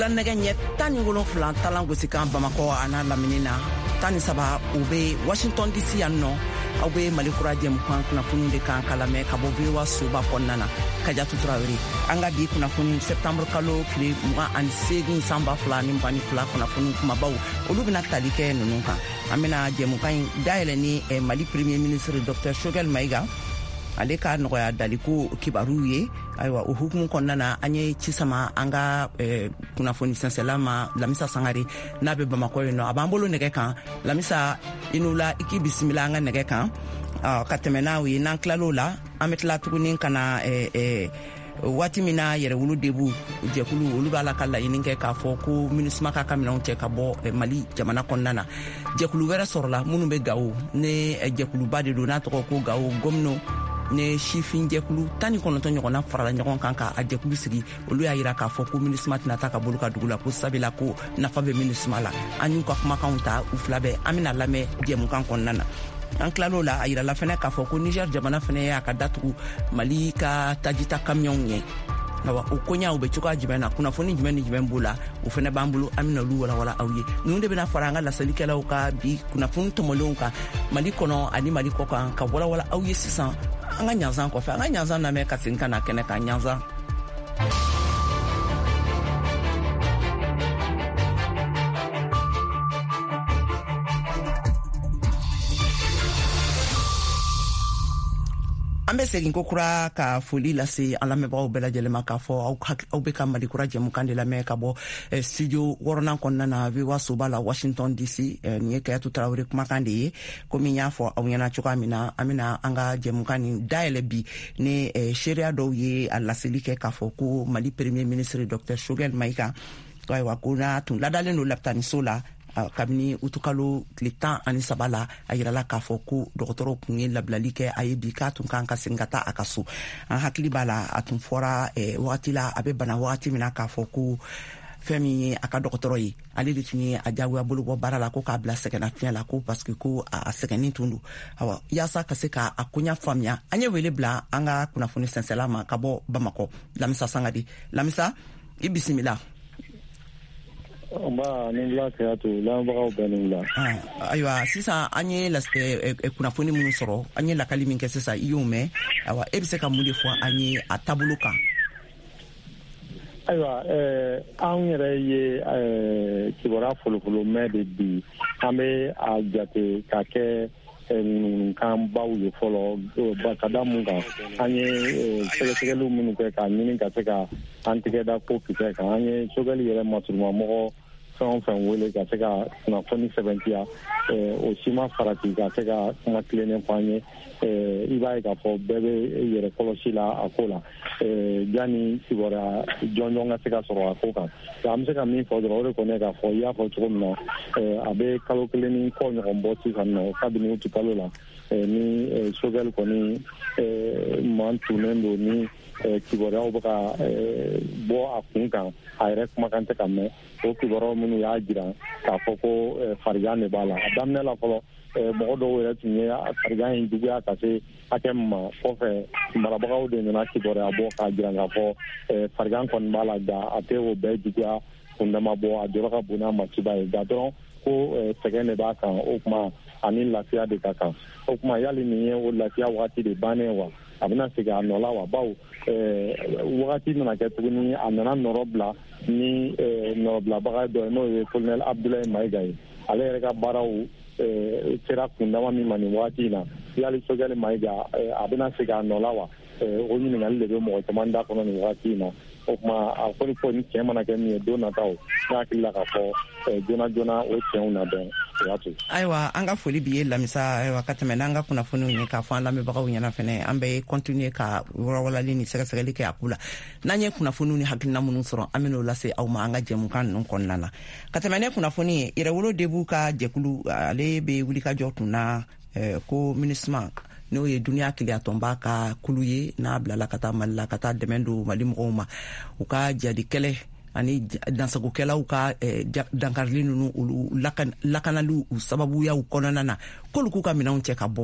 wula nɛgɛ ɲɛ 17 talan gosi kan Bamakɔ ana lamini na 17 u be Washington DC yan nɔ aw be Mali kura jɛmukan kunnafoni de kan ka lamɛn ka bɔ VOA soba kɔnɔna na Kajatu Traoré an ka bi kunnafoni septembre kalo tile 28 san 2022 kunnafoni kumabaw olu bɛna tali kɛ ninnu kan an bɛna jɛmukan in dayɛlɛ ni Mali premier ministre Dr Choguel Maïga ale ka nɔgɔya daliko kibaru ye ayiwa o hukumu kɔnɔna na an ye ci sama an ka kunnafoni sɛnsɛla ma Lamisa Sangare n'a bɛ Bamakɔ yen nɔ a b'an bolo nɛgɛ kan Lamisa i n'u la i k'i bisimila an ka nɛgɛ kan ka tɛmɛ n'aw ye n'an tilal'o la an bɛ tila tuguni ka na waati min na yɛrɛwolo debu jɛkulu olu b'a la ka laɲini kɛ k'a fɔ ko MINUSMA ka minɛnw cɛ ka bɔ Mali jamana kɔnɔna na jɛkulu wɛrɛ sɔrɔla minnu bɛ Gawo ne jɛkuluba de don n'a tɔgɔ ko Gawo Gomino ne sifin jɛkulu 19 ɲɔgɔnna farala ɲɔgɔn kan ka a jɛkulu sigi olu y'a yira k'a fɔ ko MINUSMA tɛna taa ka bolo ka dugu la ko sabila ko nafa bɛ MINUSMA la an y'u ka kumakanw ta u fila bɛɛ an bɛna lamɛn jɛmukan kɔnɔna na an tilal'o la a yirala fɛnɛ k'a fɔ ko Niger jamana fɛnɛ y'a ka datugu Mali ka tajita kamiyɔnw ye o koɲaw bɛ cogoya jumɛn na kunnafoni jumɛn ni jumɛn b'o la o fɛnɛ b'an bolo an bɛna olu walawala aw ye ninnu de bɛna fara an ka lasalikɛlaw ka bi kunnafoni tɔmɔlenw kan Mali kɔnɔ ani Mali kɔ kan ka walawala aw ye sisan an ka ɲanzan kɔfɛ an ka ɲanzan lamɛn ka segin ka na kɛnɛ kan ɲanzan an bɛ segin ko kura ka foli lase an lamɛnbagaw bɛɛ lajɛlen ma k'a fɔ aw bɛ ka Mali kura jɛmukan de lamɛn ka bɔ studio 6nan kɔnɔna na VOA soba la Washington DC nin ye Kayatu Traoré kumakan de ye komi n y'a fɔ aw ɲɛna cogoya min na an bɛna an ka jɛmukan nin dayɛlɛ bi ni seereya dɔw ye a laseli kɛ k'a fɔ ko Mali premier ministre Dr Choguel Maïga ayiwa ko n'a tun ladalen don lapitaniso la kabini utukalo tile 13 la a yirala k'a fɔ ko dɔgɔtɔrɔw kun ye labilali kɛ a ye bi k'a tun kan ka segin ka taa a ka so an hakili b'a la a tun fɔra wagati la a bɛ bana wagati min na k'a fɔ ko fɛn min ye a ka dɔgɔtɔrɔ ye ale de tun ye a jagoya bolo bɔ baara la ko k'a bila sɛgɛnnafiɲɛ la ko parce que ko a sɛgɛnnin tun don awa yaasa ka se k'a koɲa faamuya an ye wele bila an ka kunnafoni sɛnsɛla ma ka bɔ Bamakɔ Lamisa Sangare Lamisa i bisimila ayiwa sisan an ye kunnafoni minnu sɔrɔ an ye lakali min kɛ sisan i y'o mɛn ayiwa e bɛ se ka mun de fɔ an ye a taabolo kan ayiwa an yɛrɛ ye kibaruya folofolo mɛn de bi an bɛ a jate ka kɛ kan baw ye fɔlɔ ka da mun kan an ye sɛgɛsɛgɛliw minnu kɛ k'a ɲini ka se ka an tigɛ da ko kisɛ kan an ye Choguel yɛrɛ masurumamɔgɔ fɛn o fɛn wele ka se ka kunnafoni sɛbɛntiya o si ma farati ka se ka kuma tilennen fɔ an ye i b'a ye k'a fɔ bɛɛ bɛ yɛrɛ kɔlɔsi la a ko la yanni kibaruya jɔnjɔn ka se ka sɔrɔ a ko kan an bɛ se ka min fɔ dɔrɔn o de kɔni k'a fɔ i y'a fɔ cogo min na a bɛ kalo kelen ni kɔ ɲɔgɔn bɔ sisan nɔ kabini utu kalo la ni Choguel kɔni man tunnen don ni kibaruyaw bɛ ka bɔ a kun kan a yɛrɛ kumakan tɛ ka mɛn o kibaruyaw minnu y'a jira k'a fɔ ko farigan de b'a la a daminɛ la fɔlɔ mɔgɔ dɔw yɛrɛ tun ye farigan in juguya ka se hakɛ min ma kɔfɛ marabagaw de nana kibaruya bɔ k'a jira k'a fɔ farigan kɔni b'a la nka a tɛ o bɛɛ juguya kundama bɔ a jɔyɔrɔ ka bon n'a masiba ye nka dɔrɔn ko sɛgɛn de b'a kan o tuma ani lafiya de ka kan o tuma yali nin ye o lafiya wagati de bannen wa a bɛna segin a nɔ la wa bawo wagati nana kɛ tuguni a nana nɔrɔ bila ni nɔrɔbilabaga dɔ ye n'o ye Colonel Abdoulaye Maïga ye ale yɛrɛ ka baaraw sera kundama min ma nin wagati in na yali Choguel Maïga a bɛna segin a nɔ la wa o ɲininkali de bɛ mɔgɔ caman da kɔnɔ nin wagati in na o tuma a kɔni fɔ ni tiɲɛ mana kɛ min ye don nataw ne hakili la k'a fɔ joona joona o tiɲɛw na bɛn ayiwa an ka foli bi ye Lamisa ayiwa ka tɛmɛ n'an ka kunnafoniw ye k'a fɔ an lamɛnbagaw ɲɛna fɛnɛ an bɛ continuer ka wɔlɔwɔlali ni sɛgɛsɛgɛli kɛ a ku la n'an ye kunnafoniw ni hakilina minnu sɔrɔ an bɛn'o lase aw ma an ka jɛmukan ninnu kɔnɔna na ka tɛmɛ ne kunnafoni ye yɛrɛwolo debu ka jɛkulu ale bɛ wulikajɔ kunna ko MINUSMA n'o ye duniya keleyatɔnba ka kulu ye n'a bilala ka taa Mali la ka taa dɛmɛ don Mali mɔgɔw ma u ka jadi kɛlɛ ani dansagokɛlaw ka dankarili ninnu olu lakanaliw sababuyaw kɔnɔna na k'olu k'u ka minɛnw cɛ ka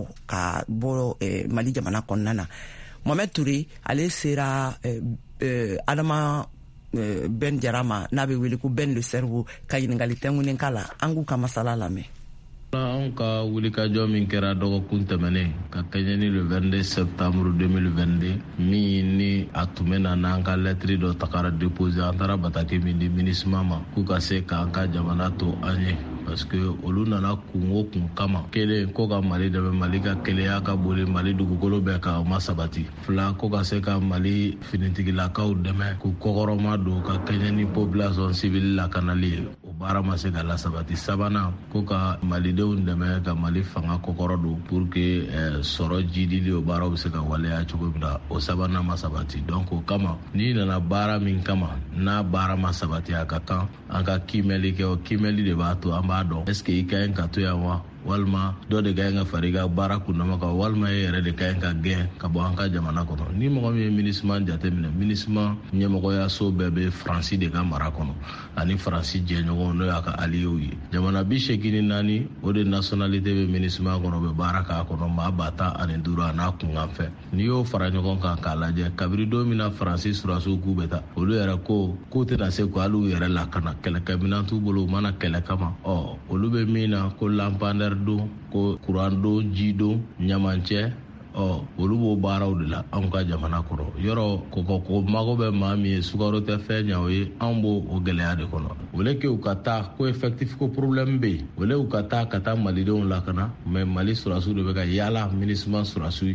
bɔ Mali jamana kɔnɔna na Mohamed Touré ale sera Adama Ben Jarama n'a bɛ wele ko Ben le cerveau ka ɲiningali tɛnkunen kala an k'u ka masala lamɛn. An ka wulikajɔ min kɛra dɔgɔkun tɛmɛnen ka kɛɲɛ ni le 22 septembre 2022 min ni a tun bɛ na n'an ka lɛtiri dɔ tagara déposer an taara bataki min di MINUSMA ma k'u ka se k'an ka jamana to an ye parce que olu nana kun o kun kama kelen ko ka Mali dɛmɛ Mali ka kelenya ka boli Mali dugukolo bɛɛ ka ma sabati fila ko ka se ka Mali finitigilakaw dɛmɛ k'u kɔkɔrɔma don ka kɛɲɛ ni population civile lakanali ye o baara ma se ka lasabati sabanan ko ka Malidenw dɛmɛ ka Mali fanga kɔkɔrɔ don pour que sɔrɔ jidili o baaraw bɛ se ka waleya cogo min na o sabanan ma sabati donc o kama n'i nana baara min kama n'a baara ma sabati a ka kan an ka kimɛli kɛ o kimɛli de b'a to an b'a dɔn est-ce que i ka ɲi ka to yan wa walima dɔ de ka ɲi ka fara i ka baara kunnama kan walima e yɛrɛ de ka ɲi ka gɛn ka bɔ an ka jamana kɔnɔ ni mɔgɔ min ye MINUSMA jateminɛ MINUSMA ɲɛmɔgɔyaso bɛɛ bɛ Faransi de ka mara kɔnɔ ani Faransi jɛɲɔgɔnw n'o y'a ka alliés ye jamana 84 o de nationalité bɛ MINUSMA kɔnɔ u bɛ baara k'a kɔnɔ maa 15,000 a n'a kunkan fɛ n'i y'o fara ɲɔgɔn kan k'a lajɛ kabiri don min na Faransi surasiw k'u bɛ taa olu yɛrɛ ko k'u tɛna se ko hali u yɛrɛ lakana kɛlɛkɛminɛn t'u bolo u mana kɛlɛ kama olu bɛ min na ko lampadaire don ko kuran don ji don ɲamancɛ olu b'o baaraw de la anw ka jamana kɔrɔ yɔrɔ ko mago bɛ maa min ye sukaro tɛ fɛn ɲa o ye anw b'o o gɛlɛya de kɔnɔ wele ke u ka taa ko effectif ko problème bɛ yen wele u ka taa malidenw lakana mais Mali surasiw de bɛ ka yaala MINUSMA surasiw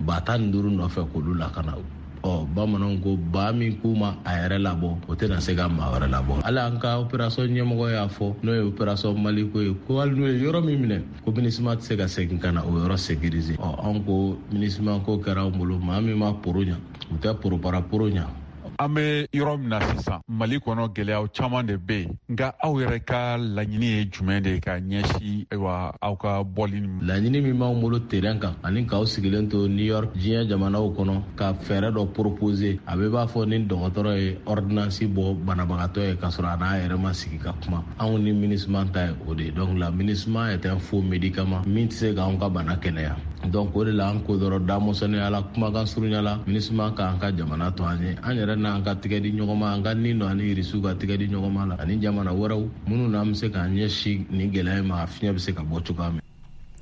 15 nɔfɛ k'olu lakana bamananw ko ba min k'u ma a yɛrɛ labɔ o tɛna se ka maa wɛrɛ labɔ hali an ka opération ɲɛmɔgɔ y'a fɔ n'o ye opération Mali ko ye ko hali n'o ye yɔrɔ min minɛ ko MINUSMA tɛ se ka segin ka na o yɔrɔ sécuriser an ko MINUSMA ko kɛra an bolo maa min ma poro ɲa u tɛ poropara poro ɲa an bɛ yɔrɔ min na sisan Mali kɔnɔ gɛlɛyaw caman de bɛ yen nka aw yɛrɛ ka laɲini ye jumɛn de ka ɲɛsin aw ka bɔli laɲini min b'anw bolo terrain kan ani k'aw sigilen to New York diɲɛ jamanaw kɔnɔ ka fɛɛrɛ dɔ proposer a bɛ b'a fɔ ni dɔgɔtɔrɔ ye ordonnance bɔ banabagatɔ ye k'a sɔrɔ a n'a yɛrɛ ma sigi ka kuma anw ni MINUSMA ta ye o de donc la MINUSMA est un faux médicament min tɛ se k'anw ka bana kɛnɛya donc o de la an ko dɔrɔn damɔsɔnniya la kumakan surunya la MINUSMA k'an ka jamana to an ye an yɛrɛ n'an ka tigɛ di ɲɔgɔn ma an ka nin dɔ ani irisiw ka tigɛ di ɲɔgɔn ma la ani jamana wɛrɛw minnu n'an bɛ se k'an ɲɛsin nin gɛlɛya ma a fiɲɛ bɛ se ka bɔ cogoya min.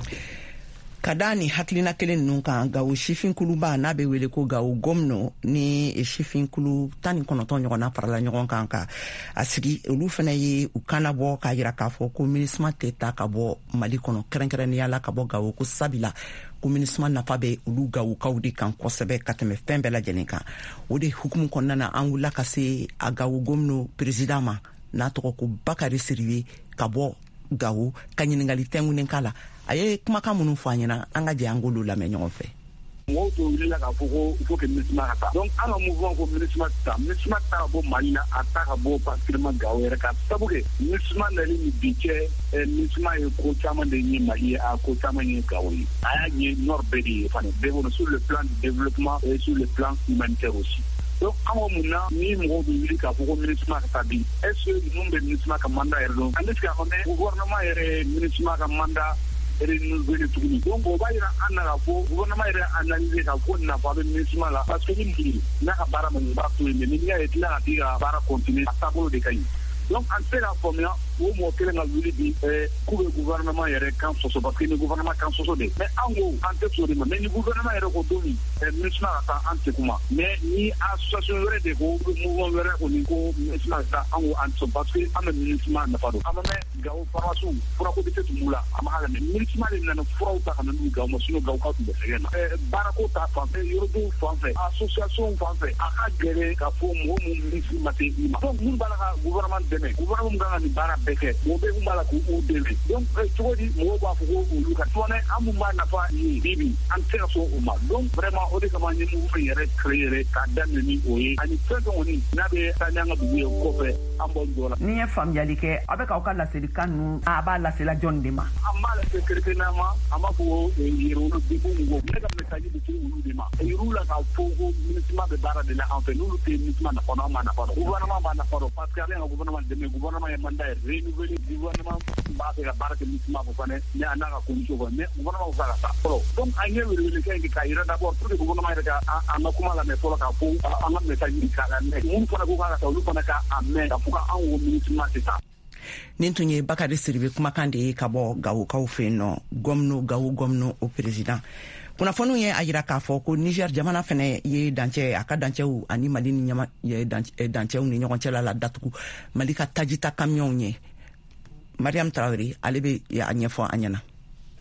Ka da ni hakilina kelen ninnu kan Gawo sifinkuluba n'a bɛ wele ko Gawo Gomno ni sifinkulu 19 ɲɔgɔnna farala ɲɔgɔn kan ka a sigi olu fana ye u kana bɔ k'a jira k'a fɔ ko MINUSMA tɛ taa ka bɔ Mali kɔnɔ kɛrɛnkɛrɛnnenya la ka bɔ Gawo ko sabila ko MINUSMA nafa bɛ olu Gawokaw de kan kosɛbɛ ka tɛmɛ fɛn bɛɛ lajɛlen kan o de hukumu kɔnɔna na an wulila ka se a Gawo Gomno président ma n'a tɔgɔ ko Bakari Siribe ka bɔ Gawo ka ɲiningali tɛnkunen kala a ye kumakan minnu fɔ an ɲɛna an ka jɛ an k'olu lamɛn ɲɔgɔn fɛ. Mɔgɔw tun wulila k'a fɔ ko il faut que MINUSMA ka taa donc an ka mouvement ko MINUSMA ta MINUSMA ta ka bɔ Mali la a ta ka bɔ particulièrement Gawo yɛrɛ kan sabu kɛ MINUSMA nali ni bi cɛ MINUSMA ye ko caman de ɲɛ Mali ye a ko caman ɲɛ Gawo ye a y'a ɲɛ nord bɛɛ de ye fana bɛɛ bolo sur le plan du développement et sur le plan humanitaire aussi. Donc an ko mun na ni mɔgɔw bɛ wuli k'a fɔ ko MINUSMA ka taa bi est-ce que ninnu bɛ MINUSMA ka mandat yɛrɛ dɔn an bɛ se k'a fɔ mais gouvernement yɛrɛ MINUSMA ka mandat renouvelé tuguni donc o b'a jira an na k'a fɔ gouvernement yɛrɛ analyser k'a fɔ nafa bɛ MINUSMA la parce que ni miri n'a ka baara ma ɲɛ i b'a to yen mais ni y'a ye tila ka t'i ka baara continuer a taabolo de ka ɲi donc an tɛ se k'a faamuya o mɔgɔ kelen ka wuli bi k'u bɛ gouvernement yɛrɛ kan sɔsɔ parce que ni gouvernement kan sɔsɔ de mais an ko an tɛ sɔn o de ma mais ni gouvernement yɛrɛ ko don min MINUSMA ka taa an tɛ kuma mais ni association wɛrɛ de ko mouvement wɛrɛ kɔni ko MINUSMA ka taa an ko an tɛ sɔn parce que an bɛ MINUSMA nafa dɔn an ma mɛn Gawo pharmaciw furako bɛ se tun b'u la a ma hali mɛ MINUSMA de nana furaw ta ka na n'u Gawo ma sinon Gawokaw tun bɛ sɛgɛn na baarako ta fan fɛ yɔrɔdenw fan fɛ association fan fɛ a ka gɛlɛn k'a fɔ mɔgɔ minnu MINUSMA tɛ i ma donc minnu b'a la ka gouvernement dɛmɛ gouvernement min kan ka nin baara bɛɛ kɛ mɔgɔ bɛ mun b'a la k'u dɛmɛ donc cogo di mɔgɔw b'a fɔ ko olu ka tɔnɛ an mun b'a nafa ye bibi an tɛ se ka sɔn o ma donc vraiment o de kama n ye mouvement yɛrɛ créé yɛrɛ k'a daminɛ ni o ye ani fɛn fɛn kɔni n'a bɛ taa ni an ka dugu ye kɔfɛ an b'o jɔ la. Ni ye faamuyali kɛ a bɛ k'aw ka laselikan ninnu a b'a lasela jɔnni de ma. An b'a se kerkenama ama ko yirulu bibu ngo mega message de ulu de ma yirula ka fogo ministre de bara de la en fait nous le ministre na kono ma na kono gouvernement ma na kono parce que le gouvernement de gouvernement ya mandat renouveler gouvernement ba se la bara de ministre ma ko ne ni anaka commission ko ne gouvernement ko ça donc anye le ke kaira d'abord pour le gouvernement ya ana kuma la me pour ka fo ana message de kala ne mun fana ko ka ta ulu fana ka amen ka fuka an wo ministre ma c'est ça nin tun ye Bakari Siribe kumakan de ye ka bɔ Gawukaw fɛ yen nɔ Gawo gɔmno o président kunnafoniw ye a jira k'a fɔ ko Niger jamana fɛnɛ ye dancɛ a ka dancɛw ani Mali ni dancɛw ni ɲɔgɔn cɛla la datugu Mali ka tajita kamiyɔnw ye Mariam Traoré ale bɛ a ɲɛfɔ an ɲɛna.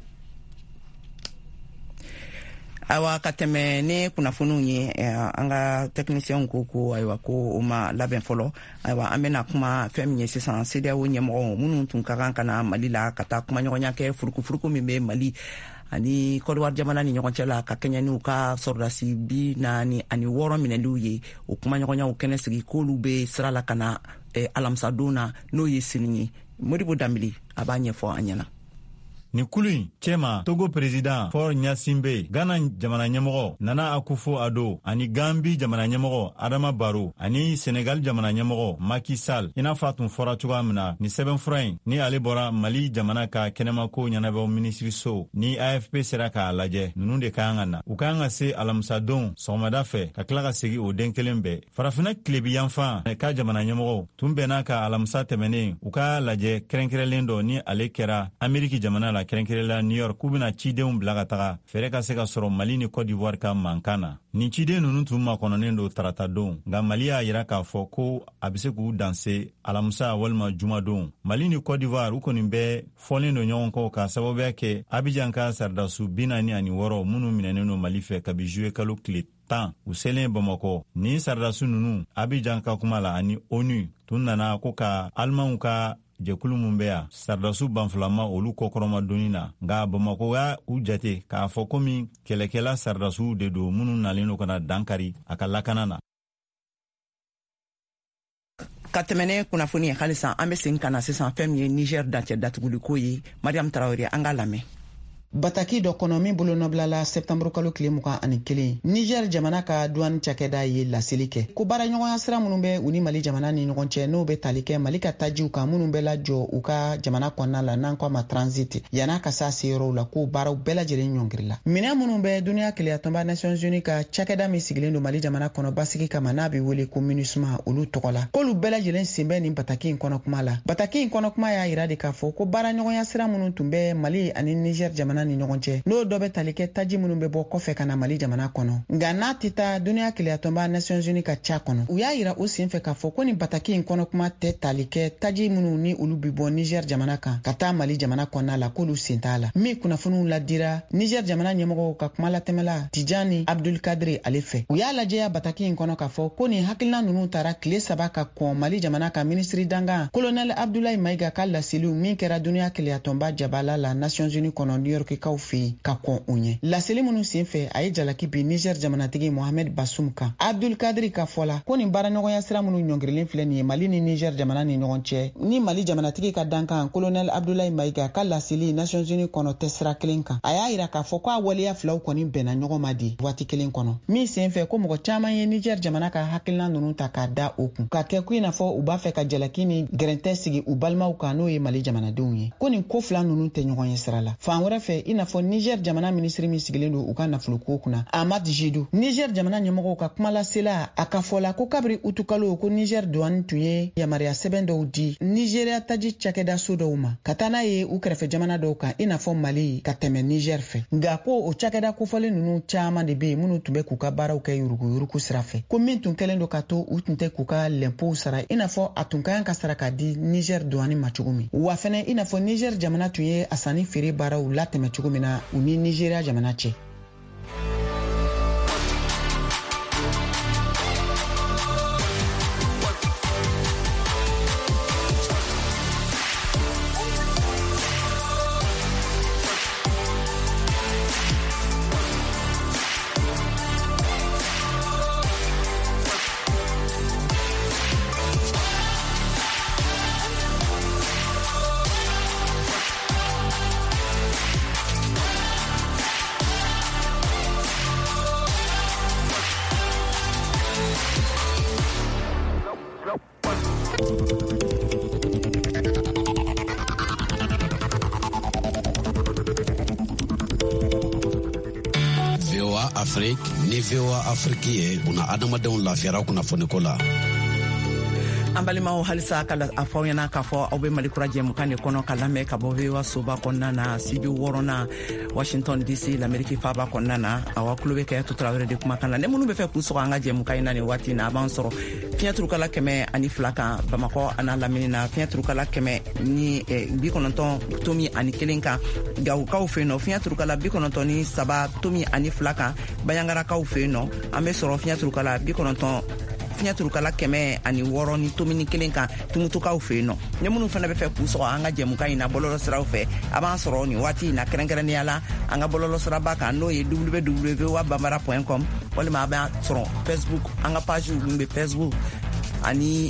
Awa ka tɛmɛ ne kunnafoniw ye an ka technicien ko ayiwa ko o ma labɛn fɔlɔ ayiwa an bɛna kuma fɛn min ye sisan CEDEAO ɲɛmɔgɔ minnu tun ka kan ka na Mali la ka taa kumaɲɔgɔnya kɛ furukufuruku min bɛ Mali ani Côte d'Ivoire jamana ni ɲɔgɔn cɛ la ka kɛɲɛ n'u ka sɔrɔdasi 46 minɛliw ye o kumaɲɔgɔnyaw kɛnɛ sigi k'olu bɛ sira la ka na alamisadon na n'o ye sini ye Modibo Dambili a b'a ɲɛfɔ an ɲɛna. Ni kulu cɛma Togo président Faure Gnassingbé, Ghana jamana ɲɛmɔgɔ Nana Akufo-Addo ani Gambi jamana ɲɛmɔgɔ Adama Barrow ani Senegal jamana ɲɛmɔgɔ Macky Sall i n'a fɔ a tun fɔra cogoya min na ni sɛbɛnfura in ni ale bɔra Mali jamana ka kɛnɛmako ɲɛnabɔ minisiriso ni AFP sera k'a lajɛ ninnu de ka kan ka na u ka kan ka se alamisadon sɔgɔmada fɛ ka tila ka segi o den kelen bɛɛ farafina tilebi yanfan ka jamana ɲɛmɔgɔ tun bɛnna ka alamisa tɛmɛnen u ka lajɛ kɛrɛnkɛrɛnlen dɔ ni ale kɛra Ameriki jamana la kɛrɛnkɛrɛnla New York k'u bɛna cidenw bila ka taga fɛrɛ ka se ka sɔrɔ Mali ni Côte d'Ivoire ka mankan na nin ciden ninnu tun makɔnɔnen don tarata don nka Mali y'a yira k'a fɔ ko a bɛ se k'u danse alamisa walima jumadon Mali ni Côte d'Ivoire u kɔni bɛɛ fɔlen don ɲɔgɔn kɔ ka sababuya kɛ Abidjan ka saridasu 46 minnu minɛnen don Mali fɛ kabi juillet kalo tile 10 u selen Bamakɔ ni saridasu ninnu Abidjan ka kuma la ani ONU tun nana ko ka Alimanw ka jɛkulu mun bɛ yan saridasu banfilama olu kɔkɔrɔma doni na nka Bamako y'a u jate k'a fɔ komi kɛlɛkɛla saridasuw de don minnu nalen don ka na dankari a ka lakana na. Ka tɛmɛne kunnafoni ye halisa an bɛ segin ka na sisan fɛn min ye Niger dancɛ datuguliko ye Mariam Traoré an k'a lamɛn. Bataki dɔ kɔnɔ min bolo nɔbilala septembre kalo tile 21 Niger jamana ka douane cakɛda ye laseli kɛ ko baaraɲɔgɔnya sira minnu bɛ u ni Mali jamana ni ɲɔgɔn cɛ n'o bɛ tali kɛ Mali ka tajiw kan minnu bɛ lajɔ u ka jamana kɔnɔna la n'an k'a ma transit yan'a ka se seyɔrɔw la ko baaraw bɛɛ lajɛlen ɲɔngirila minɛn minnu bɛ duniya keleyatɔnba Nations Unies ka cakɛda min sigilen don Mali jamana kɔnɔ basigi kama n'a bɛ wele ko MINUSMA olu tɔgɔ la k'olu bɛɛ lajɛlen sen bɛ nin bataki in kɔnɔ kuma la bataki in kɔnɔ kuma y'a yira de k'a fɔ ko baaraɲɔgɔnya sira minnu tun bɛ Mali ani Niger jamana ni ɲɔgɔn cɛ n'o dɔ bɛ tali kɛ taji minnu bɛ bɔ kɔfɛ ka na Mali jamana kɔnɔ nka n'a tɛ taa duniya keleyatɔnba Nations Unies ka ca kɔnɔ u y'a yira o sen fɛ k'a fɔ ko nin bataki in kɔnɔ kuma tɛ tali kɛ taji minnu ni olu bɛ bɔ Niger jamana kan ka taa Mali jamana kɔnɔna la k'olu sen t'a la min kunnafoniw ladira Niger jamana ɲɛmɔgɔw ka kuma latɛmɛla Tijani Abdul Kadri ale fɛ u y'a lajɛya bataki in kɔnɔ k'a fɔ ko nin hakilina ninnu taara tile 3 ka kɔn Mali jamana ka ministre dangan Colonel Abdoulaye Maiga ka laseliw min kɛra duniya keleyatɔnba jabala la Nations Unies kɔnɔ New York kaw fɛ ka kɔn u ɲɛ laseli minnu sen fɛ a ye jalaki bi Niger jamanatigi Mohamed Bassoum kan Abdul Kadri ka fɔ la ko nin baaraɲɔgɔnya sira minnu ɲɔngirilen filɛ nin ye Mali ni Niger jamana ni ɲɔgɔn cɛ ni Mali jamanatigi ka dankan Colonel Abdoulaye Maiga ka laseli Nations Unies kɔnɔ tɛ sira kelen kan a y'a yira k'a fɔ ko a waleya filaw kɔni bɛnna ɲɔgɔn ma di waati kelen kɔnɔ min sen fɛ ko mɔgɔ caman ye Niger jamana ka hakilina ninnu ta k'a da o kun ka kɛ ko i n'a fɔ u b'a fɛ ka jalaki ni gɛrɛntɛ sigi u balimaw kan n'o ye Mali jamanadenw ye ko nin ko fila ninnu tɛ ɲɔgɔn ye sira la fan wɛrɛ fɛ i n'a fɔ Niger jamana ministre min sigilen don u ka nafolo ko kunna Ahmad Jidou Niger jamana ɲɛmɔgɔw ka kuma lasela a ka fɔla ko kabiri utukalo ko Niger douane tun ye yamaruya sɛbɛn dɔw di Nigeria taji cakɛda so dɔw ma ka taa n'a ye u kɛrɛfɛ jamana dɔw kan i n'a fɔ Mali ka tɛmɛ Niger fɛ nka ko o cakɛda kofɔlen ninnu caman de bɛ yen minnu tun bɛ k'u ka baaraw kɛ yuruguyurugu sira fɛ ko min tun kɛlen don ka to u tun tɛ k'u ka l'impôt sara i n'a fɔ a tun ka kan ka sara ka di Niger douane ma cogo min wa fɛnɛ i n'a fɔ Niger jamana tun ye a sanni feere baaraw latɛmɛ cogo min na u ni Nigeria jamana cɛ. Afrique ni VOA Afrique ye una adamadenw lafiyara kunnafoniko la. An balimaw halisa kala a fɔ ɲɛna k'a fɔ aw be malikura jɛmukan de kɔnɔ ka lamɛn ka bɔ VOA soba kɔnɔna na studio 6 na Washington DC l'Amérique faba kɔnɔna na awa kulo be kɛ Tutura wɛrɛ de kumakan na ne minnu be fɛ k'u sɔgɔ an ka jɛmukan na ni waati na a b'an sɔrɔ fiɲɛ turukala 102 kan Bamakɔ ana lamini na fiɲɛ turukala 91.1 kan Gawukaw fɛ nɔ fiɲɛ turukala 93.2 kan Bayangarakaw fɛ nɔ an be sɔrɔ fiɲɛ turukala 90 fiɲɛ turukala 106.1 kan Tumutukaw fɛ nɔ ne minnu fana be fɛ k'u sɔgɔ an ka jɛmukan na bɔlɔlɔ siraw fɛ a b'an sɔrɔ ni waati na kɛrɛnkɛrɛnnenya la an ka bɔlɔlɔ siraba kan n'o ye www.bambara.com walima a b'an sɔrɔ Facebook an ka page min be Facebook ani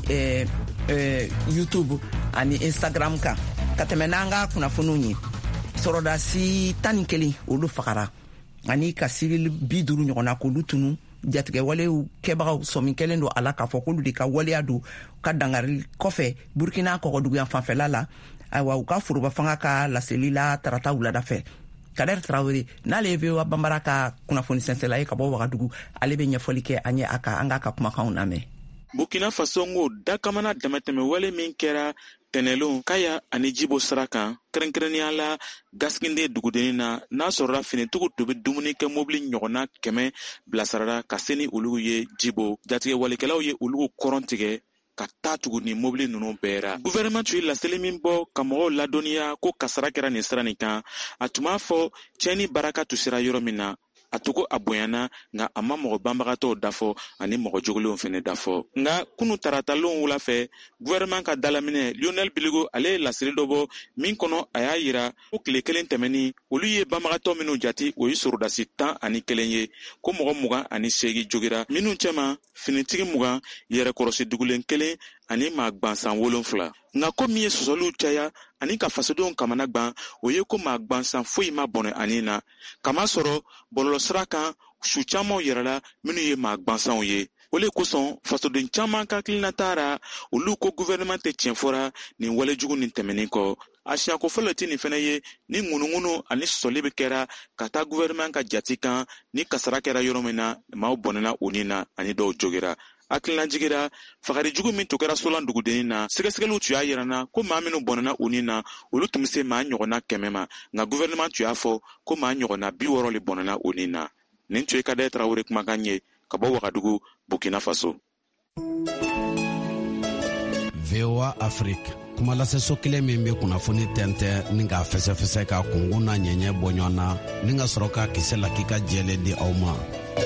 YouTube ani Instagram kan ka tɛmɛ n'an ka kunnafoniw ye sɔrɔdasi 11 olu fagara ani ka civil 50 ɲɔgɔnna k'olu tunu jatigɛ walew kɛbagaw sɔmi kelen don ala k'a fɔ k'olu de ka waleya don ka dangari kɔfɛ Burkina kɔgɔduguyan fanfɛla la ayiwa u ka foroba fanga ka laseli la tarata wulada fɛ Kader Traoré n'ale ye VOA Bambara ka kunnafoni sɛnsɛla ye ka bɔ Wagadugu ale be ɲɛfɔli kɛ an ye a ka an ka kumakanw lamɛn. Burkina Faso ngo dakamana damatɛmɛ wale min kɛra tɛnɛlon kaya ani jibo sira kan kɛrɛnkɛrɛnnenya la gasiginde dugudennin na n'a sɔrɔla finitugu to be dumuni kɛ mobili ɲɔgɔnna 100 bilasarala ka se ni olu ye jibo jatigɛ walikɛlaw ye olu kɔrɔn tigɛ ka taa tugu ni mobili ninnu bɛɛra gouvernement tun ye laseli min bɔ ka mɔgɔw ladɔnniya ko kasara kɛra nin sira nin kan a tun b'a fɔ cɛni baraka tu sera yɔrɔ min na a tugu a bonyana nga a ma mɔgɔ banbagatɔw dafɔ ani mɔgɔ jogolenw fɛnɛ dafɔ nga kunu taratalon wula fɛ gouvernement ka dalaminɛ Lionel Biligo ale ye lasiri dɔ bɔ min kɔnɔ a y'a yira ko tile kelen tɛmɛni olu ye banbagatɔ minnu jati o ye sorodasi 11 ye ko mɔgɔ 28 jogira minnu cɛma finitigi 20 yɛrɛkɔrɔsi dugulen 1 ani maa gwansan 7 nga ko min ye sɔsɔliw caya ani ka fasodenw kamana gwan o ye ko maa gwansan foyi ma bɔnɛ ani na kama sɔrɔ bɔlɔlɔ sira kan su camanw yɛrɛla minnu ye maa gwansanw ye o le kosɔn fasoden caman ka hakilina taara olu ko gouvernement tɛ tiɲɛ fɔra nin walejugu nin tɛmɛnin kɔ a siɲako fɔlɔ tɛ nin fɛnɛ ye ni ŋunuŋunu ani sɔsɔli bɛ kɛra ka taa gouvernement ka jati kan ni kasara kɛra yɔrɔ min na maaw bɔnɛna o nin na ani dɔw jogira hakilina jigira fagari jugu min to kɛra solan dugudennin na sɛgɛsɛgɛliw tun y'a yirana ko maa minnu bɔnɛna o nin na olu tun bɛ se maa ɲɔgɔnna 100 ma nka gouvernement tun y'a fɔ ko maa ɲɔgɔnna 60 le bɔnɛna o nin na nin tun ye Kader Traoré kumakan ye ka bɔ Wagadugu Burkina Faso. VOA Afrique kuma laseso kelen min be kunnafoni tɛntɛ ni k'a fɛsɛfɛsɛ ka kungun na ɲɛɲɛ bɔ ɲɔgɔn na ni ka sɔrɔ ka kisɛ la k'i ka jɛlen di aw ma.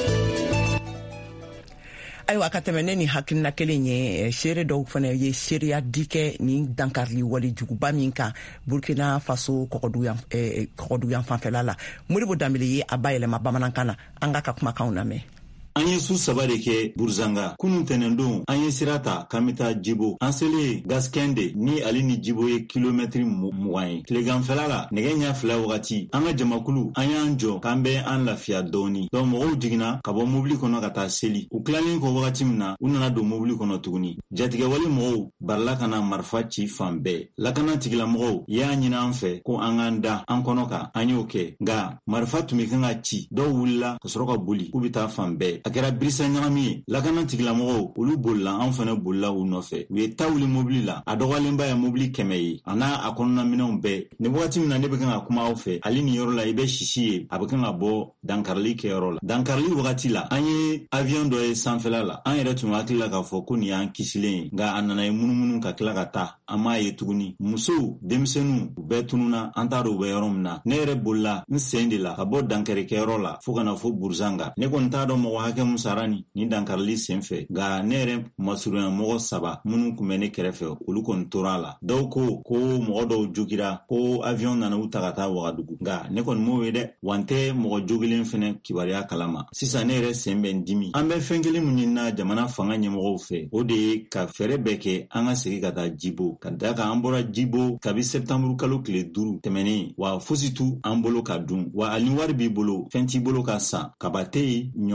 ayiwa ka tɛmɛ ne ni hakilina kelen ye seere dɔw fana ye seereya dikɛ ni dankarili wale juguba min kan Burkina Faso kɔgɔduguyan fanfɛla la Modibo Dambele ye a bayɛlɛma bamanankan na an ka kumakanw lamɛn. An ye su saba de kɛ Burzanga kunun tɛnɛndon an ye sira ta k'an bɛ taa Jibo an selen Gaskende ni ale ni Jibo ye kilomɛtiri 20 ye tileganfɛla la nɛgɛ ɲɛ 2 wagati an ka jamakulu an y'an jɔ k'an bɛ an lafiya dɔɔni donc mɔgɔw jiginna ka bɔ mobili kɔnɔ ka taa seli u tilalen kɔ wagati min na u nana don mobili kɔnɔ tuguni jatigɛwale mɔgɔw barila ka na marifa ci fan bɛɛ lakana tigilamɔgɔw y'a ɲini an fɛ ko an k'an da an kɔnɔ kan an y'o kɛ nka marifa tun bɛ kan ka ci dɔw wulila ka sɔrɔ ka boli k'u bɛ taa fan bɛɛ a kɛra birisa ɲagami ye lakana tigilamɔgɔw olu bolila an fana bolila u nɔfɛ u ye ta wuli mobili la a dɔgɔyalenba ye mobili 100 ye a n'a a kɔnɔna minɛnw bɛɛ ni wagati min na ne bɛ kan ka kuma aw fɛ ale ni yɔrɔ la i bɛ sisi ye a bɛ kan ka bɔ dankarili kɛyɔrɔ la dankarili wagati la an ye avion dɔ ye sanfɛla la an yɛrɛ tun hakili la k'a fɔ ko nin y'an kisilen ye nka a nana ye munumunu ka tila ka taa an m'a ye tuguni musow denmisɛnninw u bɛɛ tununa an t'a dɔn u bɛ yɔrɔ min na ne yɛrɛ bolila n sen de la ka bɔ dankarikɛyɔrɔ la fo ka na fo Burzanga ne kɔni t'a dɔn mɔgɔ hakɛ mun sara ni dankarili senfɛ nka ne yɛrɛ masurunya mɔgɔ 3 minnu kun bɛ ne kɛrɛfɛ olu kɔni tora la dɔw ko mɔgɔ dɔw jogira ko avion nana u ta ka taa Wagadugu nka ne kɔni m'o ye dɛ wa n tɛ mɔgɔ jogilen fɛnɛ kibaruya kalama sisan ne yɛrɛ sen bɛ n dimi an bɛ fɛn kelen min ɲinina jamana fanga ɲɛmɔgɔw fɛ o de ye ka fɛɛrɛ bɛɛ kɛ an ka segin ka taa Jibo ka da kan an bɔra Jibo kabi septembre kalo tile 5 tɛmɛnen wa fosi tu an bolo ka dun wa ali wari b'i bolo fɛn t'i bolo ka san kaba tɛ yen ɲɔ tɛ yen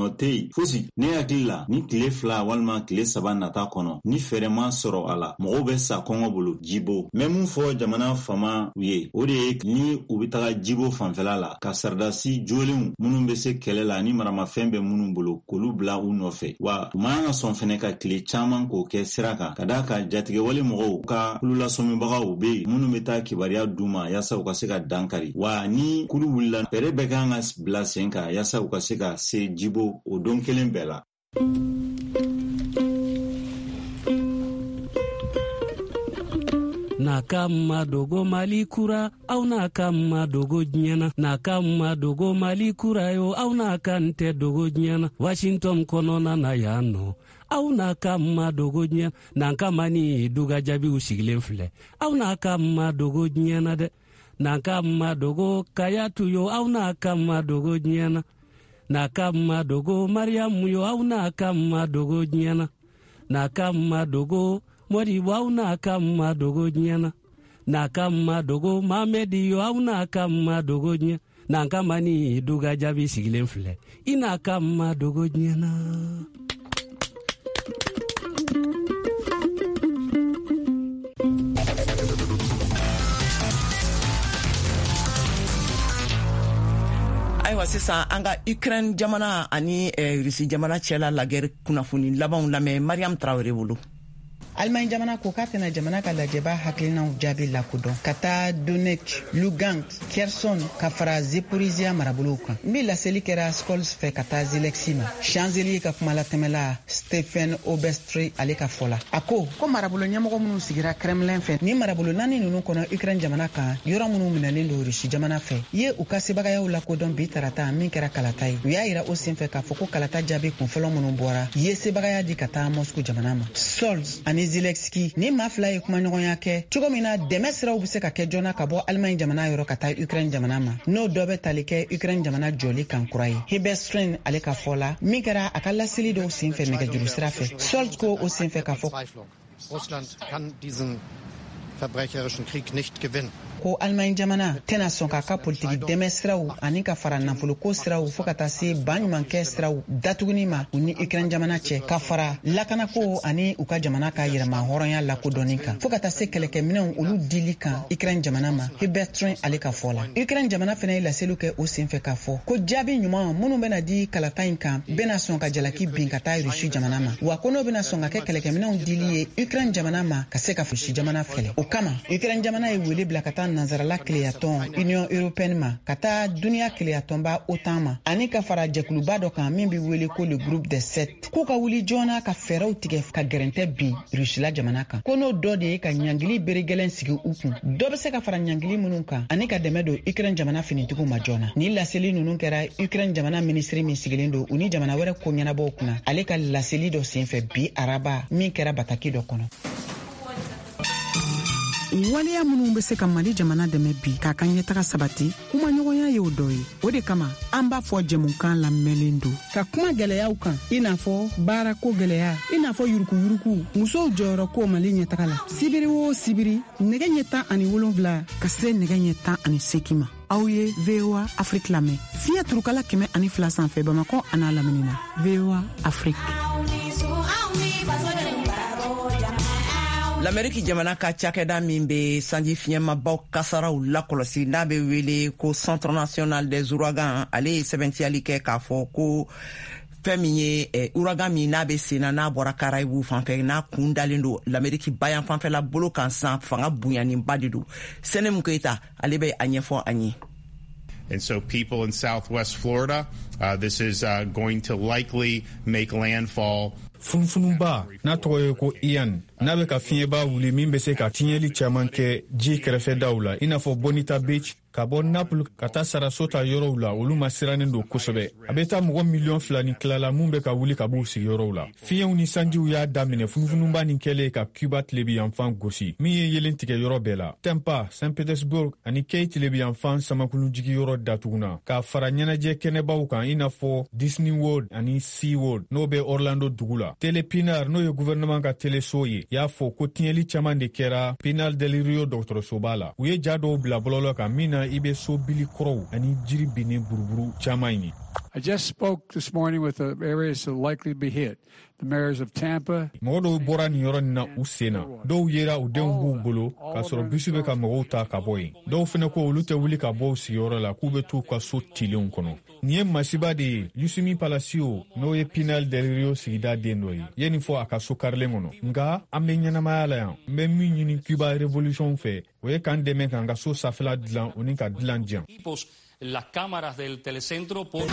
bi fosi ne hakili la ni tile 2 walima tile 3 nata kɔnɔ ni fɛrɛma sɔrɔ a la mɔgɔw bɛ sa kɔngɔ bolo jibo mɛ mun fɔ jamana fama u ye o de ye ni u bɛ taga jibo fanfɛla la ka saridasi jolenw minnu bɛ se kɛlɛ la ni maramafɛn bɛ minnu bolo k'olu bila u nɔfɛ wa u man ka sɔn fɛnɛ ka tile caman k'o kɛ sira kan ka daa ka jatigɛwale mɔgɔw ka kululasɔmibagaw be yen minnu bɛ taa kibariya d'u ma yaasa u ka se ka dankari wa ni kulu wulila fɛɛrɛ bɛ kan ka bila sen kan yaasa u ka se ka se jibo o don kelen bɛɛ la. Na kama dogo mali kura au na kama dogo nyana na kama dogo mali kura yo au na kante dogo nyana Washington konona na yano au na kama dogo nyana na kama ni duga jabi usigilen file au na kama dogo nyana de na kama dogo kayatu yo au na kama dogo nyana na kama dogo Mariam yo au na kama dogo nyana na kama dogo Mori wau na kama dogo nyana na kama dogo Mamedi yo au na kama dogo nyana na kama ni duga jabi sigilen file ina kama dogo nyana. Ayiwa sisan an ka Ukraine jamana ani Russie jamana cɛla la guerre kunnafoni labanw lamɛn Mariam Traoré bolo. Allemagne jamana ko k'a tɛna jamana ka lajɛba hakilinaw jaabi lakodɔn ka taa Donetsk, Lugansk, Kherson ka fara Zaporizhia marabolow kan. N bɛ laseli kɛra Scholz fɛ ka taa Zelensky ma. Chancelier ka kumalatɛmɛla Stephen Obestry ale ka fɔ la. A ko marabolo ɲɛmɔgɔ minnu sigira Kremlin fɛ ni marabolo 4 ninnu kɔnɔ Ukraine jamana kan yɔrɔ minnu minɛlen don Russie jamana fɛ ye u ka sebagayaw lakodɔn bi tarata min kɛra kalata ye. U y'a yira o senfɛ k'a fɔ ko kalata jaabi kunfɔlɔ minnu bɔra ye sebagaya di ka taa Moscow jamana ma. Scholz ani Zelensky ni maa fila ye kuma ɲɔgɔnya kɛ cogo min na dɛmɛ siraw bɛ se ka kɛ joona ka bɔ Allemagne jamana yɔrɔ ka taa Ukraine jamana ma n'o dɔ bɛ tali kɛ Ukraine jamana jɔli kan kura ye. Heberström ale ka fɔ la min kɛra a ka laseli dɔw senfɛ nɛgɛjuru sira fɛ. Scholz ko o senfɛ ka fɔ Russland kann diesen verbrecherischen Krieg nicht gewinnen. Ko Allemagne jamana tɛna sɔn k'a ka politiki dɛmɛ siraw ani ka fara nafoloko siraw fo ka taa se baɲumankɛ siraw datuguni ma u ni Ukraine jamana cɛ ka fara lakanako ani u ka jamana ka yɛrɛma hɔrɔnya lakodɔnni kan fo ka taa se kɛlɛkɛminɛw olu dili kan Ukraine jamana ma. Heberström ale ka fɔ la. Ukraine jamana fɛnɛ ye laseliw kɛ o senfɛ k'a fɔ ko jaabi ɲuman minnu bɛna di kalata in kan bɛna sɔn ka jalaki bin ka taa Russie jamana ma wa ko n'o bɛna sɔn ka kɛ kɛlɛkɛminɛw dili ye Ukraine jamana ma ka se ka Russie jamana fɛlɛ. O kama Ukraine jamana ye wele bila ka taa nanzarala keleyatɔn Union Européenne ma ka taa duniya keleyatɔnba OTAN ma ani ka fara jɛkuluba dɔ kan min bɛ wele ko le groupe des 7 k'u ka wuli joona ka fɛɛrɛw tigɛ ka gɛrɛntɛ bin Rusila jamana kan ko n'o dɔ de ye ka ɲangili beregɛlɛn sigi u kun dɔ bɛ se ka fara ɲangili minnu kan ani ka dɛmɛ don Ukraine jamana finitigiw ma joona. Ni laseli ninnu kɛra Ukraine jamana ministre min sigilen don u ni jamana wɛrɛ ko ɲɛnabɔw kunna ale ka laseli dɔ senfɛ bi araba min kɛra bataki dɔ kɔnɔ. Waleya minnu bɛ se ka Mali jamana dɛmɛ bi k'a ka ɲɛtaga sabati kuma ɲɔgɔnya ye o dɔ ye. O de kama an b'a fɔ jɛmukan lamɛnlen don ka kuma gɛlɛyaw kan i n'a fɔ baarako gɛlɛya i n'a fɔ yurukuyuruku musow jɔyɔrɔ ko Mali ɲɛtaga la sibiri o sibiri nɛgɛ ɲɛ 17 ka se nɛgɛ ɲɛ 18 ma. Aw ye VOA Afrique lamɛn fiɲɛ turukala 102 sanfɛ Bamakɔ a n'a lamini na. VOA Afrique. L'Amérique jamana ka cakɛda min bɛ sanji fiɲɛmabaw kasaraw lakɔlɔsi n'a bɛ wele ko Centre National des Ouragans ale ye sɛbɛntiyali kɛ k'a fɔ ko fɛn min ye ouragan min n'a bɛ senna n'a bɔra Caraïbes fanfɛ n'a kun dalen don l'Amérique bayan fanfɛla bolo kan san fanga bonyaninba de don. Senem Keita ale bɛ a ɲɛfɔ an ye. And so people in Southwest Florida, this is going to likely make landfall. Funfununba n'a tɔgɔ ye ko Ian n'a bɛ ka fiɲɛba wuli min bɛ se ka tiɲɛli caman kɛ ji kɛrɛfɛdaw la i n'a fɔ Bonita Beach ka bɔ Naples ka taa Sarasota yɔrɔw la olu ma sirannen don kosɛbɛ. A bɛ taa mɔgɔ 2 ni tilala mun bɛ ka wuli ka b'u sigiyɔrɔw la. Fiɲɛw ni sanjiw y'a daminɛ funfununba nin kɛlen ka Cuba tilebiyanfan gosi min ye yelen tigɛ yɔrɔ bɛɛ la. Tampa, St. Petersburg ani Key tilebiyanfan samakulu jigiyɔrɔ datuguna k'a fara ɲɛnajɛ kɛnɛbaw kan i n'a fɔ Disney World ani Sea World n'o bɛ Orlando dugu la. Tele Pinar n'o ye gouvernement ka teleso ye y'a fɔ ko tiɲɛli caman de kɛra Pinal del Rio dɔgɔtɔrɔsoba la. U ye ja dɔw bila bɔlɔlɔ kan min na la i be sobili kɔrɔw ani jiri binnen buruburu caaman ye. I just spoke this morning with the areas that are likely to be hit. The mayors of Tampa. Mɔgɔ dɔw bɔra nin yɔrɔ nin na u sen na. Dɔw yera u denw b'u bolo k'a sɔrɔ bisi bɛ ka mɔgɔw ta ka bɔ yen. Dɔw fɛnɛ ko olu tɛ wuli ka bɔ u sigiyɔrɔ la k'u bɛ t'u ka so tilenw kɔnɔ. Nin ye masiba de ye Yusumi Palacio n'o ye Pinal del Rio sigida den dɔ ye. Ye nin fɔ a ka so karilen kɔnɔ. Nka an bɛ ɲɛnamaya la yan. N bɛ min ɲini Cuba Revolution fɛ o ye k'an dɛmɛ k'an ka so sanfɛla dilan o ni ka dilan diyan. Las cámaras del telecentro porque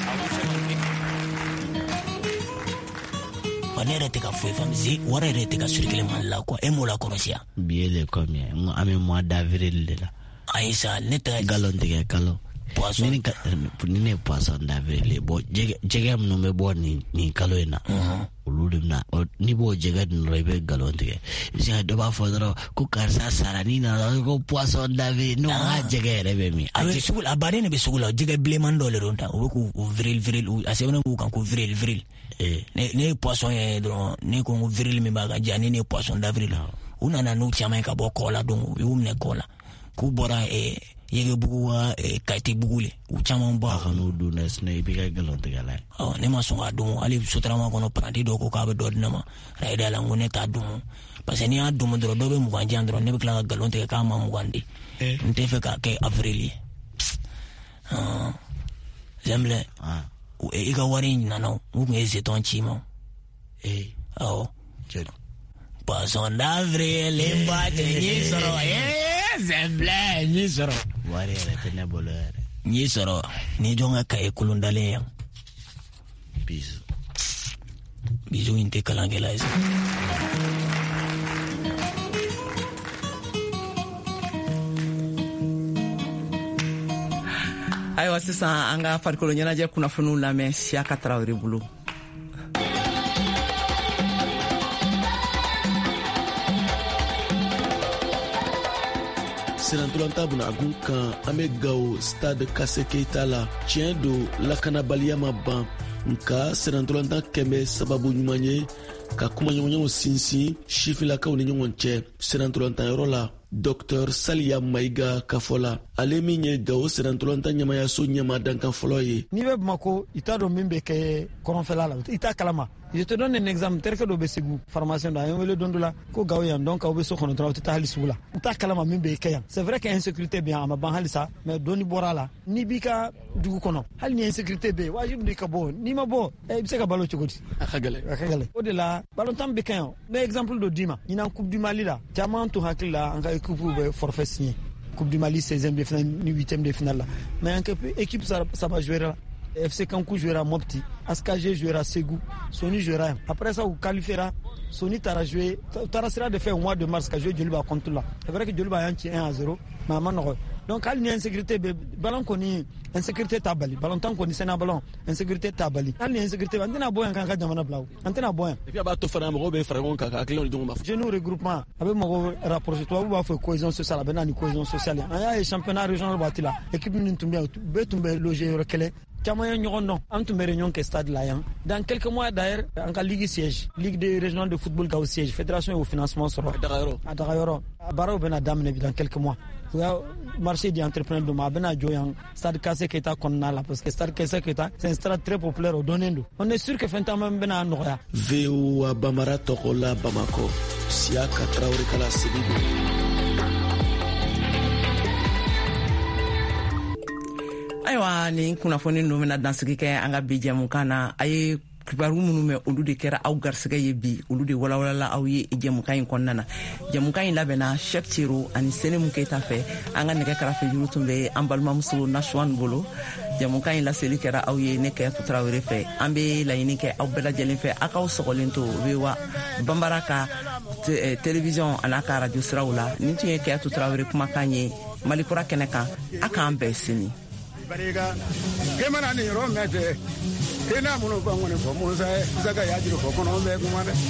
Wanere te ka foyi famisi warere te ka surikele man la quoi e mo la korosia biele combien ame mois d'avril de la Aïssa ne te galon de kalo poisson ni ne poisson d'avril bo jege am no me bo ni kalo ina olu na ni bo jege no rebe galon de si do ba fodro ku karsa sarani na ko poisson d'avril no ha jege rebe mi abe sugul abare ne be sugul jege bleman dole ronta o ko vril asebna ku kan ko vril ne poisson ye dron ne ko vril mi baga jani ne poisson d'avril una na no chama ka bo kola don yo mne kola ku bora yege buguwa kaiti bugule u chama ba kanu du nes ne biga galon de gala ne ma songa dum ali sutrama kono prandi do ko ka be do dinama raida la ngone ta dum parce que ni a dum dro do be mu ganji andro ne be kala galon de ka ma mu gandi nte fe ka ke avril zemble e ka wari na no u ngeze ton chimo poisson d'avril le bate ni soro zemble ni soro wari rete ne bolere ni soro ni jonga kay kulundale yang bisu inte kalangela isa ayiwa sisan an ka farikolo ɲɛnajɛ kunnafoniw lamɛn Siaka Tarawele bolo. Senantolanta bunagun kan an bɛ Gao stade Kase Keita la tiɲɛ do lakanabaliya ma ban nka senantolanta kɛmɛ sababu ɲuman ye ka kumaɲɔgɔnyaw sinsin sifilakaw ni ɲɔgɔn cɛ senantolantanyɔrɔ la. Dr Saliya Maiga Kafola ale min ye Gao senantolanta ɲamayaso ɲɛma dankan fɔlɔ ye. N'i bɛ Bamako i t'a dɔn min bɛ kɛ kɔrɔnfɛla la i t'a kalama. Je te donne un exemple terikɛ dɔ bɛ Segu formation da an ye wele don dɔ la ko Gao yan donc aw bɛ so kɔnɔ dɔrɔn aw tɛ taa hali sugu la u t'a kalama min bɛ kɛ yan. C'est vrai que insécurité bɛ yan a ma ban halisa mais dɔɔni bɔra a la n'i b'i ka dugu kɔnɔ hali ni insécurité bɛ yen wajibi de ka bɔ n'i ma bɔ i bɛ se ka balo cogo di. A ka gɛlɛn o de la ballontan bɛ kɛ yan n bɛ exemple dɔ d'i ma ɲinan coupe du Mali la caman tun hakili la an ka équipe bɛ forfait signé coupe du Mali 16e de finale ni 8e de finale la mais en équipe ça va jouer là. FC Kankou jouera Mopti, Askagé jouera Ségou, Sony jouera. Après ça, on qualifiera. Sony Tara joué. Tara sera de faire au mois de mars qu'a joué Djoliba contre là. C'est vrai que Djoliba a 1-0, mais à Manoro. Donc, il y a insécurité. Ballon connaît insécurité tabali. Ballon tant qu'on est ballon. Insécurité tabali. Il y a insécurité. On a boyan quand on a blau. On a boyan. Et puis, abato fera un robé fragon kaka. Je nous regroupement. Avec mon rapproché, toi, vous avez cohésion sociale. Ben, une cohésion sociale. Il y a un championnat régional batila. Équipe Nintumbia, Betumbe logé Rekele. Cameroun ɲɔgɔn dɔn an tun bɛ réunion kɛ stade la yan dans quelques mois d'ailleurs an ka ligue siège ligue de régional de football Gao siège fédération y'o financement sɔrɔ a dagayɔrɔ a baaraw bɛna daminɛ bi dans quelques mois u y'a marché di entrepreneur dɔ ma a bɛna jɔ yan stade Kase Keita kɔnɔna la parce que stade Kase Keita c'est un stade très populaire o dɔnnen don on est sûr que fɛn caman bɛna nɔgɔya. VOA Bamara tɔgɔ la Bamako Siaka Tarawele kala Sebido. Ayiwa nin kunnafoni ninnu bɛna dansigi kɛ an ka bi jɛmukan na a ye kibaru minnu mɛn olu de kɛra aw garisɛgɛ ye bi olu de walawalala aw ye jɛmukan in kɔnɔna na jɛmukan in labɛnna Cheick Thiro ani Senemu Keita fɛ an ka nɛgɛ kɛrɛfɛ juru tun bɛ an balimamuso Nasuwan bolo jɛmukan in laseli kɛra aw ye ne Kɛyatu Tarawele fɛ an bɛ laɲini kɛ aw bɛɛ lajɛlen fɛ aw k'aw sɔgɔlen to VOA Bambara ka télévision a n'a ka radio siraw la nin tun ye Kɛyatu Tarawele kumakan ye Malikura kɛnɛ kan a k'an bɛɛ sini. Bariga kemana ni ro mete kena muno bangone fo musa zaga ya jiro fo kono be kuma de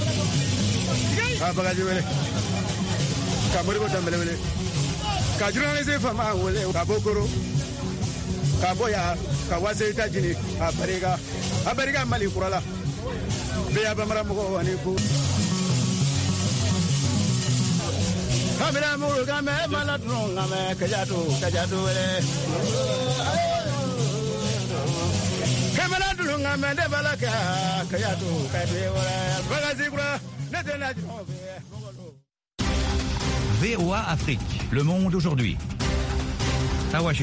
abaga jibele ka mori bota mbele ka jiro ne se fama wole ka bokoro ka boya ka wase ta jini abariga mali kurala be ya bamara mo woni ku Kamera mulu game malatno game kajatu wele. Kamera dulu game de balaka kajatu wele. Bagazigura netena jinobe. VOA Afrique, le monde aujourd'hui. À Washington.